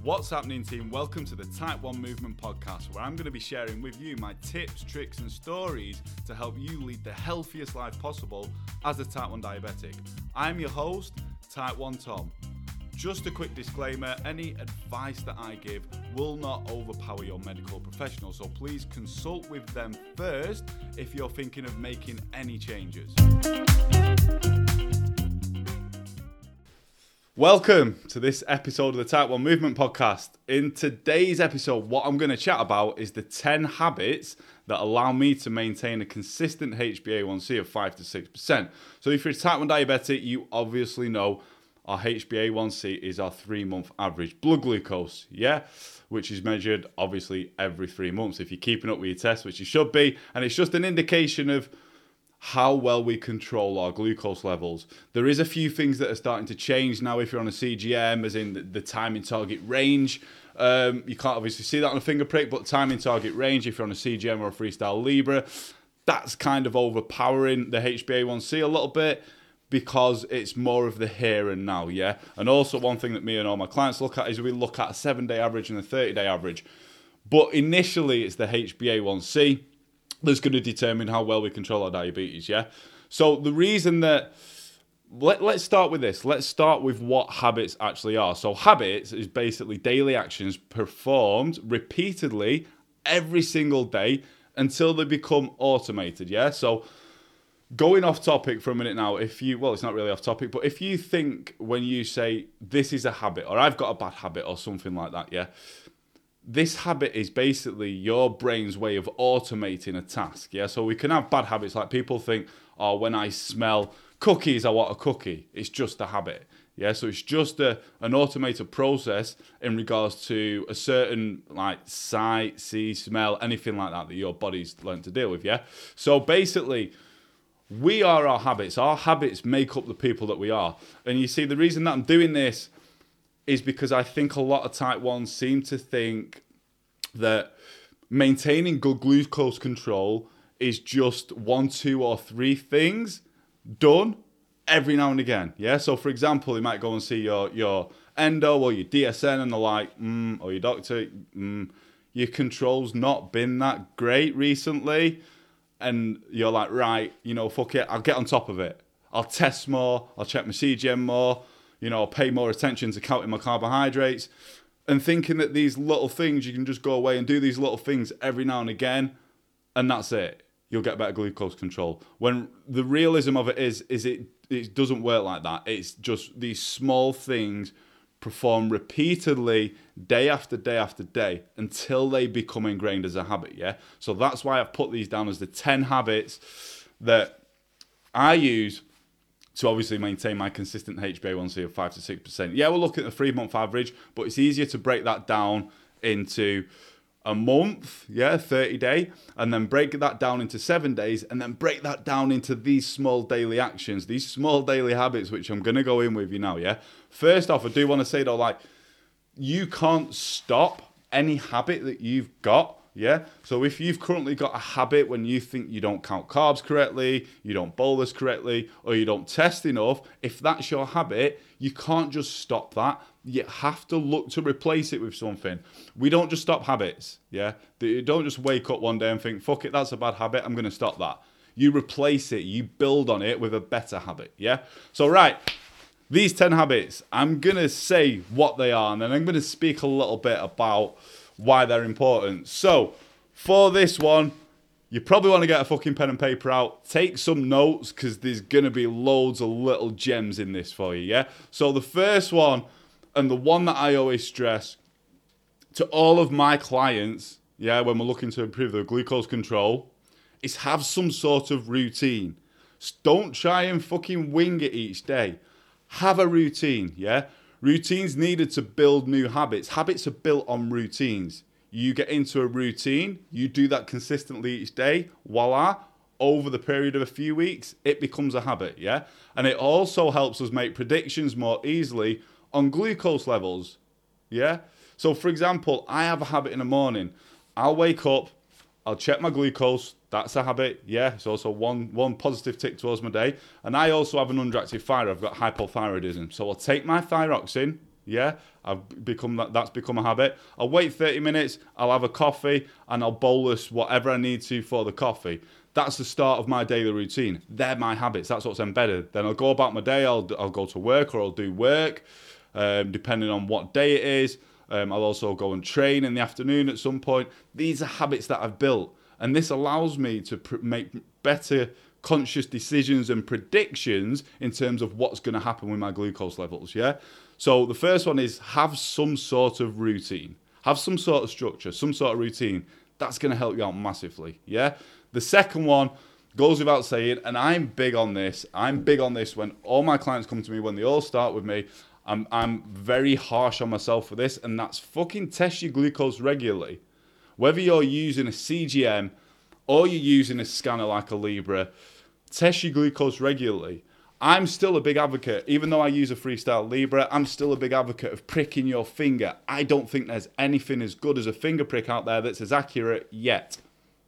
What's happening, team? Welcome to the Type 1 Movement Podcast, where I'm going to be sharing with you my tips, tricks and stories to help you lead the healthiest life possible as a Type 1 diabetic. I'm your host, Type 1 Tom. Just a quick disclaimer, any advice that I give will not overpower your medical professional, so please consult with them first if you're thinking of making any changes. Welcome to this episode of the Type 1 Movement Podcast. In today's episode, what I'm going to chat about is the 10 habits that allow me to maintain a consistent HbA1c of 5 to 6%. So if you're a Type 1 diabetic, you obviously know our HbA1c is our 3-month average blood glucose, which is measured obviously every 3 months if you're keeping up with your tests, which you should be. And it's just an indication of how well we control our glucose levels. There is a few things that are starting to change now if you're on a CGM, as in the time in target range. You can't obviously see that on a finger prick, but time in target range, if you're on a CGM or a Freestyle Libre, that's kind of overpowering the HbA1c a little bit because it's more of the here and now, And also one thing that me and all my clients look at is we look at a 7-day average and a 30-day average. But initially, it's the HbA1c that's going to determine how well we control our diabetes, So the reason that, let's start with this. Let's start with what habits actually are. So habits is basically daily actions performed repeatedly every single day until they become automated, So going off topic for a minute now, it's not really off topic, but if you think when you say this is a habit or I've got a bad habit or something like that, this habit is basically your brain's way of automating a task, So we can have bad habits, like people think, when I smell cookies, I want a cookie. It's just a habit, So it's just an automated process in regards to a certain, like, sight, see, smell, anything like that your body's learned to deal with, So basically, we are our habits. Our habits make up the people that we are. And you see, the reason that I'm doing this is because I think a lot of Type 1s seem to think that maintaining good glucose control is just 1, 2 or 3 things done every now and again, So for example, you might go and see your endo or your DSN and they're like, or your doctor, your control's not been that great recently. And you're like, right, fuck it, I'll get on top of it. I'll test more, I'll check my CGM more, I'll pay more attention to counting my carbohydrates. And thinking that these little things, you can just go away and do these little things every now and again, and that's it. You'll get better glucose control. When the realism of it is it doesn't work like that. It's just these small things perform repeatedly day after day after day until they become ingrained as a habit, So that's why I've put these down as the 10 habits that I use to obviously maintain my consistent HbA1c of 5 to 6%. We'll look at the 3-month average, but it's easier to break that down into a month, 30-day, and then break that down into 7 days, and then break that down into these small daily actions, these small daily habits, which I'm going to go in with you now, First off, I do want to say though, like, you can't stop any habit that you've got, So if you've currently got a habit when you think you don't count carbs correctly, you don't bolus correctly, or you don't test enough, if that's your habit, you can't just stop that. You have to look to replace it with something. We don't just stop habits, You don't just wake up one day and think, fuck it, that's a bad habit, I'm going to stop that. You replace it, you build on it with a better habit, So right, these 10 habits, I'm going to say what they are, and then I'm going to speak a little bit about why they're important. So, for this one, you probably want to get a fucking pen and paper out. Take some notes, because there's going to be loads of little gems in this for you, So, the first one, and the one that I always stress to all of my clients, when we're looking to improve their glucose control, is have some sort of routine. Don't try and fucking wing it each day. Have a routine, Routines needed to build new habits. Habits are built on routines. You get into a routine, you do that consistently each day, voila, over the period of a few weeks, it becomes a habit, And it also helps us make predictions more easily on glucose levels, So for example, I have a habit in the morning. I'll wake up, I'll check my glucose. That's a habit, It's also one positive tick towards my day. And I also have an underactive thyroid. I've got hypothyroidism. So I'll take my thyroxine, Yeah, that's become a habit. I'll wait 30 minutes, I'll have a coffee, and I'll bolus whatever I need to for the coffee. That's the start of my daily routine. They're my habits. That's what's embedded. Then I'll go about my day. I'll go to work or I'll do work, depending on what day it is. I'll also go and train in the afternoon at some point. These are habits that I've built, and this allows me to make better conscious decisions and predictions in terms of what's going to happen with my glucose levels. Yeah. So the first one is have some sort of routine, have some sort of structure, some sort of routine. That's going to help you out massively. Yeah. The second one goes without saying, and I'm big on this. I'm big on this when all my clients come to me, when they all start with me. I'm very harsh on myself for this, and that's fucking test your glucose regularly. Whether you're using a CGM or you're using a scanner like a Libre, test your glucose regularly. I'm still a big advocate, even though I use a Freestyle Libre, I'm still a big advocate of pricking your finger. I don't think there's anything as good as a finger prick out there that's as accurate yet.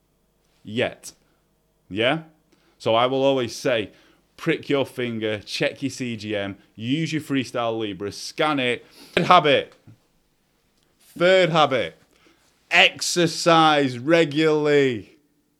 Yeah? So I will always say, prick your finger, check your CGM, use your Freestyle Libre, scan it. Third habit, exercise regularly.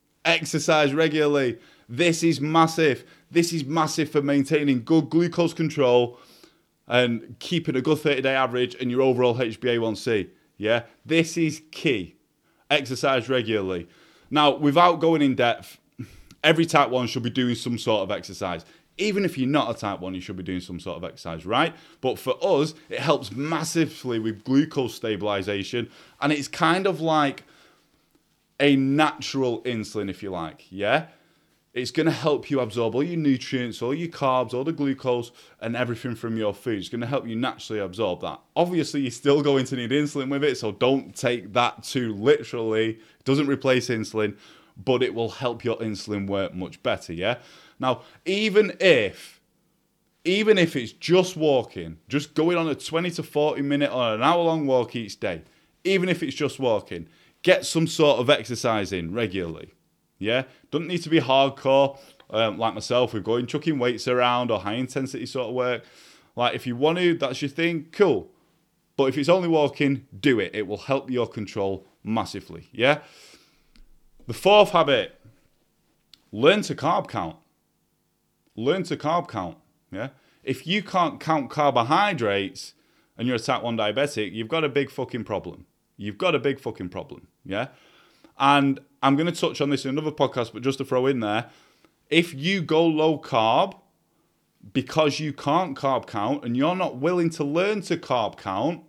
This is massive. This is massive for maintaining good glucose control and keeping a good 30-day average and your overall HbA1c. Yeah, this is key. Exercise regularly. Now, without going in depth, every type 1 should be doing some sort of exercise. Even if you're not a type 1, you should be doing some sort of exercise, right? But for us, it helps massively with glucose stabilization. And it's kind of like a natural insulin, if you like, yeah? It's going to help you absorb all your nutrients, all your carbs, all the glucose, and everything from your food. It's going to help you naturally absorb that. Obviously, you're still going to need insulin with it, so don't take that too literally. It doesn't replace insulin, but it will help your insulin work much better, yeah? Now, even if it's just walking, just going on a 20 to 40 minute or an hour long walk each day, even if it's just walking, get some sort of exercise in regularly. Yeah, doesn't need to be hardcore like myself. We're going chucking weights around or high intensity sort of work. Like if you want to, that's your thing, cool. But if it's only walking, do it. It will help your control massively. Yeah. The fourth habit, learn to carb count. Yeah. If you can't count carbohydrates and you're a type 1 diabetic, you've got a big fucking problem. Yeah. And I'm going to touch on this in another podcast, but just to throw in there, if you go low carb because you can't carb count and you're not willing to learn to carb count,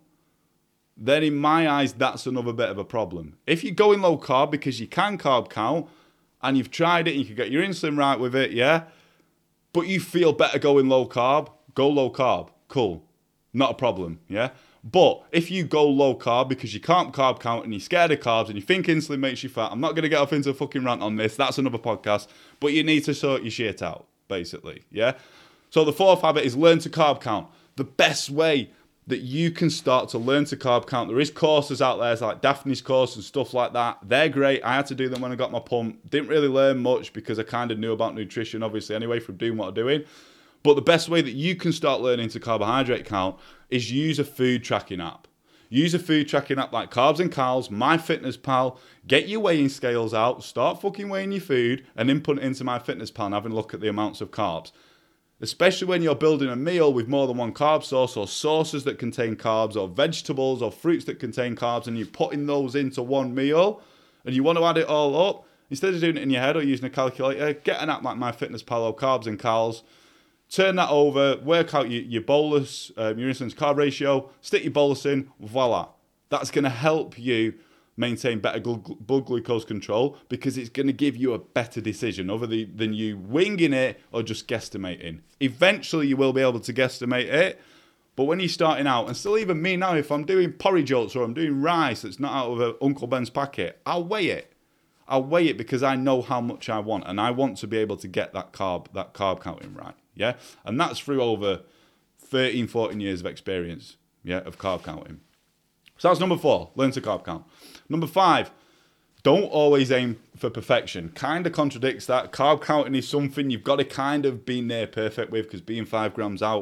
then in my eyes, that's another bit of a problem. If you're going low carb because you can carb count and you've tried it and you can get your insulin right with it, yeah, but you feel better going low carb, go low carb. Cool. Not a problem, yeah? But if you go low carb because you can't carb count and you're scared of carbs and you think insulin makes you fat, I'm not going to get off into a fucking rant on this. That's another podcast. But you need to sort your shit out, basically. Yeah? So the fourth habit is learn to carb count. The best way that you can start to learn to carb count, there is courses out there like Daphne's course and stuff like that. They're great. I had to do them when I got my pump. Didn't really learn much because I kind of knew about nutrition, obviously, anyway, from doing what I'm doing. But the best way that you can start learning to carbohydrate count is use a food tracking app. Use a food tracking app like Carbs and Cows, MyFitnessPal. Get your weighing scales out, start fucking weighing your food, and input it into MyFitnessPal and having a look at the amounts of carbs. Especially when you're building a meal with more than one carb source or sauces that contain carbs or vegetables or fruits that contain carbs and you're putting those into one meal and you want to add it all up, instead of doing it in your head or using a calculator, get an app like MyFitnessPal or Carbs and Cows. Turn that over, work out your bolus, your insulin to carb ratio, stick your bolus in, voila. That's going to help you maintain better blood glucose control because it's going to give you a better decision other than you winging it or just guesstimating. Eventually you will be able to guesstimate it, but when you're starting out, and still even me now, if I'm doing porridge oats or I'm doing rice that's not out of Uncle Ben's packet, I'll weigh it. I'll weigh it because I know how much I want and I want to be able to get that carb counting right. Yeah, and that's through over 13, 14 years of experience, yeah, of carb counting. So that's number 4, learn to carb count. Number 5, don't always aim for perfection. Kind of contradicts that. Carb counting is something you've got to kind of be near perfect with because being 5 grams out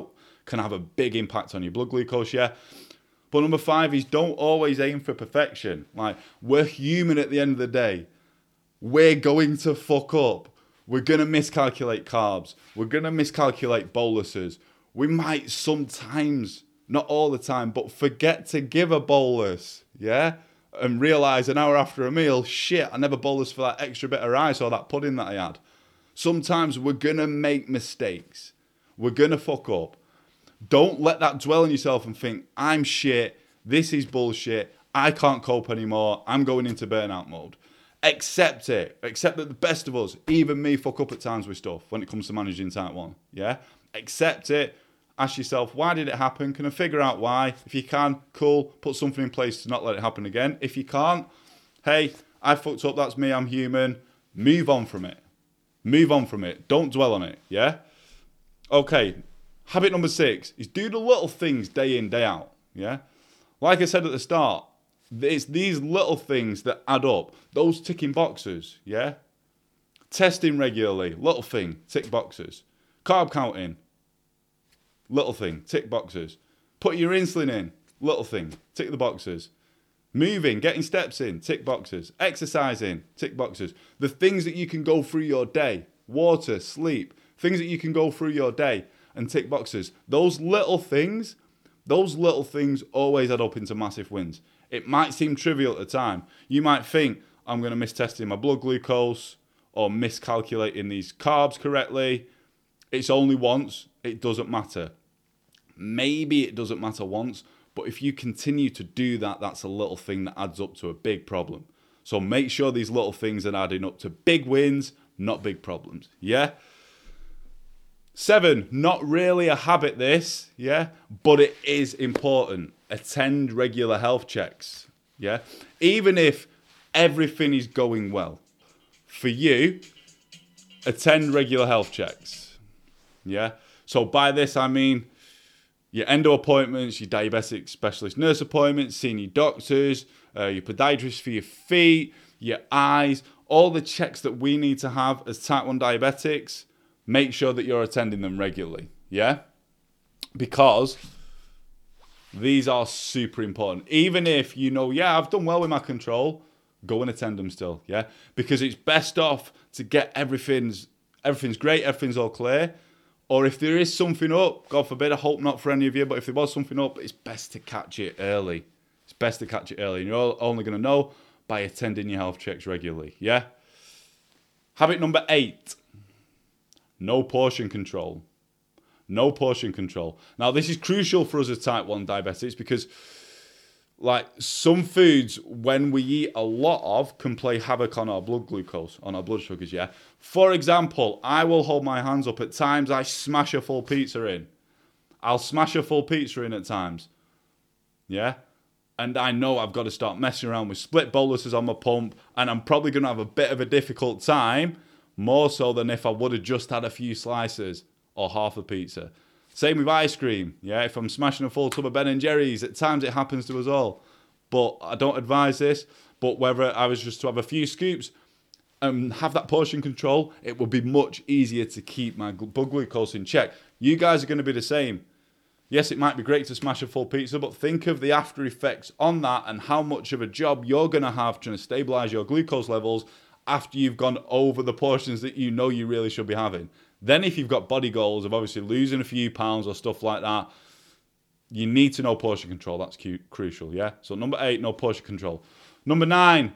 can have a big impact on your blood glucose, yeah. But number 5 is don't always aim for perfection. Like, we're human at the end of the day. We're going to fuck up. We're going to miscalculate carbs. We're going to miscalculate boluses. We might sometimes, not all the time, but forget to give a bolus, yeah? And realise an hour after a meal, shit, I never bolused for that extra bit of rice or that pudding that I had. Sometimes we're going to make mistakes. We're going to fuck up. Don't let that dwell on yourself and think, I'm shit, this is bullshit, I can't cope anymore, I'm going into burnout mode. Accept it. Accept that the best of us, even me, fuck up at times with stuff when it comes to managing type 1. Yeah? Accept it. Ask yourself, why did it happen? Can I figure out why? If you can, cool. Put something in place to not let it happen again. If you can't, hey, I fucked up, that's me, I'm human. Move on from it. Move on from it. Don't dwell on it. Yeah? Okay. Habit number 6 is do the little things day in, day out. Yeah? Like I said at the start, it's these little things that add up. Those ticking boxes, yeah? Testing regularly, little thing, tick boxes. Carb counting, little thing, tick boxes. Put your insulin in, little thing, tick the boxes. Moving, getting steps in, tick boxes. Exercising, tick boxes. The things that you can go through your day, water, sleep, things that you can go through your day and tick boxes. Those little things always add up into massive wins. It might seem trivial at the time. You might think, I'm going to miss testing my blood glucose or miscalculating these carbs correctly. It's only once. It doesn't matter. Maybe it doesn't matter once, but if you continue to do that, that's a little thing that adds up to a big problem. So make sure these little things are adding up to big wins, not big problems. Yeah? 7, not really a habit this, yeah, but it is important. Attend regular health checks, yeah? Even if everything is going well. For you, attend regular health checks, yeah? So by this, I mean your endo appointments, your diabetic specialist nurse appointments, seeing your doctors, your podiatrist for your feet, your eyes, all the checks that we need to have as type 1 diabetics. Make sure that you're attending them regularly, yeah? Because these are super important. Even if you know, yeah, I've done well with my control, go and attend them still, yeah? Because it's best off to get everything's great, everything's all clear. Or if there is something up, God forbid, I hope not for any of you, but if there was something up, it's best to catch it early. It's best to catch it early. And you're only going to know by attending your health checks regularly, yeah? Habit number 8. No portion control. No portion control. Now, this is crucial for us as type 1 diabetics because, like, some foods, when we eat a lot of, can play havoc on our blood glucose, on our blood sugars, yeah? For example, I will hold my hands up. At times, I smash a full pizza in. I'll smash a full pizza in at times, yeah? And I know I've got to start messing around with split boluses on my pump, and I'm probably going to have a bit of a difficult time, more so than if I would have just had a few slices or half a pizza. Same with ice cream. Yeah, if I'm smashing a full tub of Ben & Jerry's, at times it happens to us all. But I don't advise this. But whether I was just to have a few scoops and have that portion control, it would be much easier to keep my blood glucose in check. You guys are going to be the same. Yes, it might be great to smash a full pizza, but think of the after effects on that and how much of a job you're going to have trying to stabilize your glucose levels after you've gone over the portions that you know you really should be having. Then if you've got body goals of obviously losing a few pounds or stuff like that, you need to know portion control. That's crucial, yeah? So number 8, no portion control. Number 9,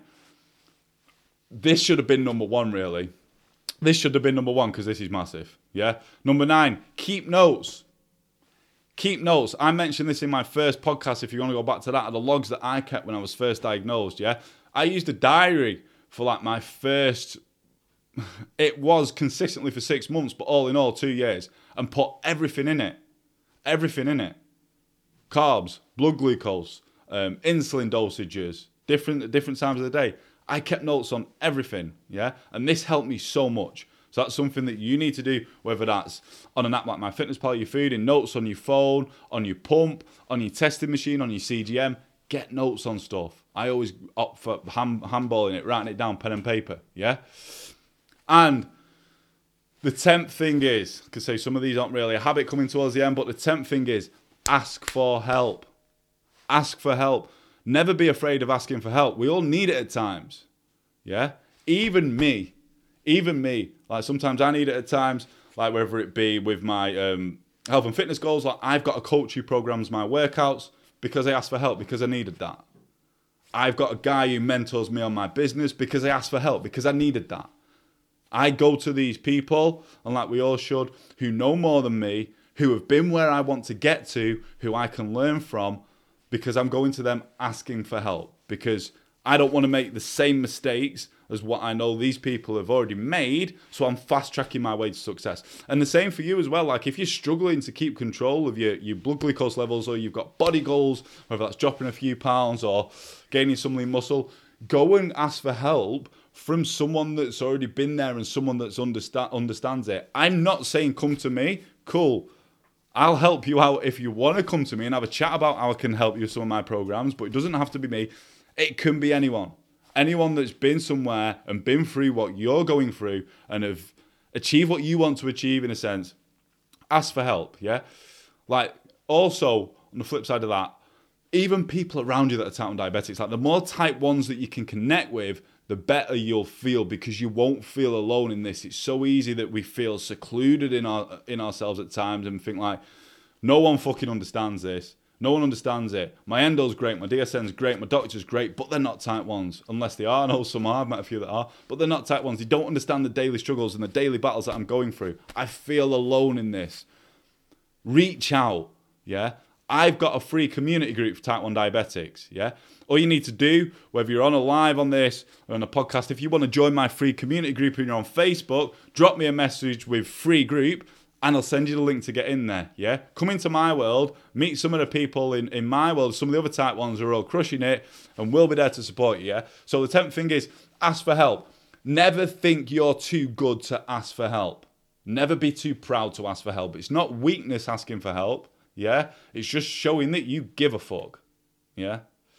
this should have been number 1, really. This should have been number 1 because this is massive, yeah? Number 9, keep notes. Keep notes. I mentioned this in my first podcast, if you want to go back to that, are the logs that I kept when I was first diagnosed, yeah? I used a diary for like my first, it was consistently for 6 months, but all in all 2 years, and put everything in it. Everything in it. Carbs, blood glucose, insulin dosages, different times of the day. I kept notes on everything, yeah? And this helped me so much. So that's something that you need to do, whether that's on an app like MyFitnessPal, your food, in notes on your phone, on your pump, on your testing machine, on your CGM. Get notes on stuff. I always opt for handballing it, writing it down, pen and paper, yeah? And The 10th thing is, because say some of these aren't really a habit coming towards the end, but the 10th thing is ask for help. Ask for help. Never be afraid of asking for help. We all need it at times. Yeah? Even me. Like sometimes I need it at times, like whether it be with my health and fitness goals, like I've got a coach who programs my workouts because I asked for help, because I needed that. I've got a guy who mentors me on my business because I asked for help, because I needed that. I go to these people, and like we all should, who know more than me, who have been where I want to get to, who I can learn from, because I'm going to them asking for help, because I don't want to make the same mistakes as what I know these people have already made, so I'm fast tracking my way to success. And the same for you as well. Like if you're struggling to keep control of your blood glucose levels, or you've got body goals, whether that's dropping a few pounds or gaining some lean muscle, go and ask for help from someone that's already been there and someone that's understands it. I'm not saying come to me. Cool. I'll help you out if you want to come to me and have a chat about how I can help you with some of my programs, but it doesn't have to be me. It can be anyone. Anyone that's been somewhere and been through what you're going through and have achieved what you want to achieve, in a sense. Ask for help, yeah? Like, also, on the flip side of that, even people around you that are type 1 diabetics, like the more type 1s that you can connect with, the better you'll feel, because you won't feel alone in this. It's so easy that we feel secluded in ourselves at times and think like, no one fucking understands this. No one understands it. My endo's great, my DSN's great, my doctor's great, but they're not type 1s. Unless they are. I know some are, I've met a few that are, but they're not type 1s. They don't understand the daily struggles and the daily battles that I'm going through. I feel alone in this. Reach out, yeah? I've got a free community group for type 1 diabetics, yeah? All you need to do, whether you're on a live on this or on a podcast, if you want to join my free community group and you're on Facebook, drop me a message with free group, and I'll send you the link to get in there, yeah? Come into my world, meet some of the people in my world, some of the other type 1s who are all crushing it, and we'll be there to support you, yeah? So the 10th thing is, ask for help. Never think you're too good to ask for help. Never be too proud to ask for help. It's not weakness asking for help, yeah? It's just showing that you give a fuck, yeah?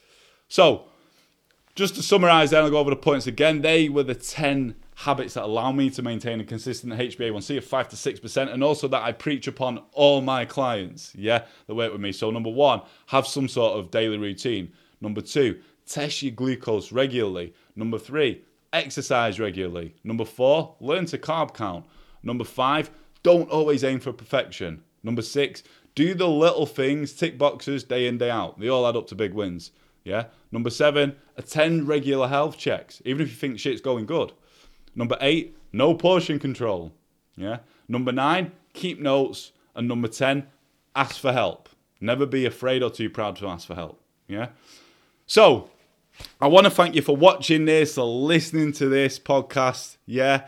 So, just to summarise then, I'll go over the points again. They were the 10 habits that allow me to maintain a consistent HbA1c of 5 to 6%, and also that I preach upon all my clients, yeah, that work with me. So number 1, have some sort of daily routine. Number 2, test your glucose regularly. Number 3, exercise regularly. Number 4, learn to carb count. Number 5, don't always aim for perfection. Number 6, do the little things, tick boxes day in, day out. They all add up to big wins, yeah. Number 7, attend regular health checks, even if you think shit's going good. Number 8, no portion control. Yeah. Number 9, keep notes. And number 10, ask for help. Never be afraid or too proud to ask for help. Yeah. So, I want to thank you for watching this or listening to this podcast. Yeah.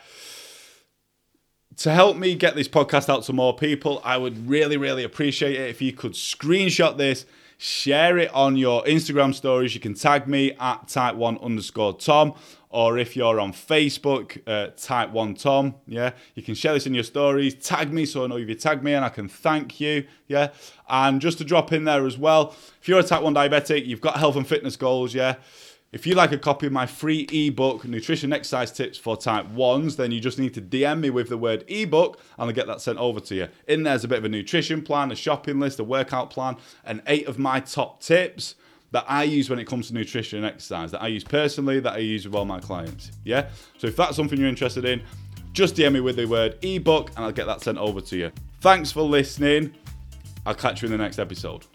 To help me get this podcast out to more people, I would really, really appreciate it if you could screenshot this, share it on your Instagram stories. You can tag me at type1_Tom, or if you're on Facebook, type1Tom, yeah, you can share this in your stories, tag me so I know if you tagged me and I can thank you, yeah. And just to drop in there as well, if you're a type 1 diabetic, you've got health and fitness goals, yeah. If you'd like a copy of my free ebook, Nutrition Exercise Tips for Type 1s, then you just need to DM me with the word ebook and I'll get that sent over to you. In there's a bit of a nutrition plan, a shopping list, a workout plan, and 8 of my top tips that I use when it comes to nutrition and exercise, that I use personally, that I use with all my clients, yeah? So if that's something you're interested in, just DM me with the word ebook and I'll get that sent over to you. Thanks for listening. I'll catch you in the next episode.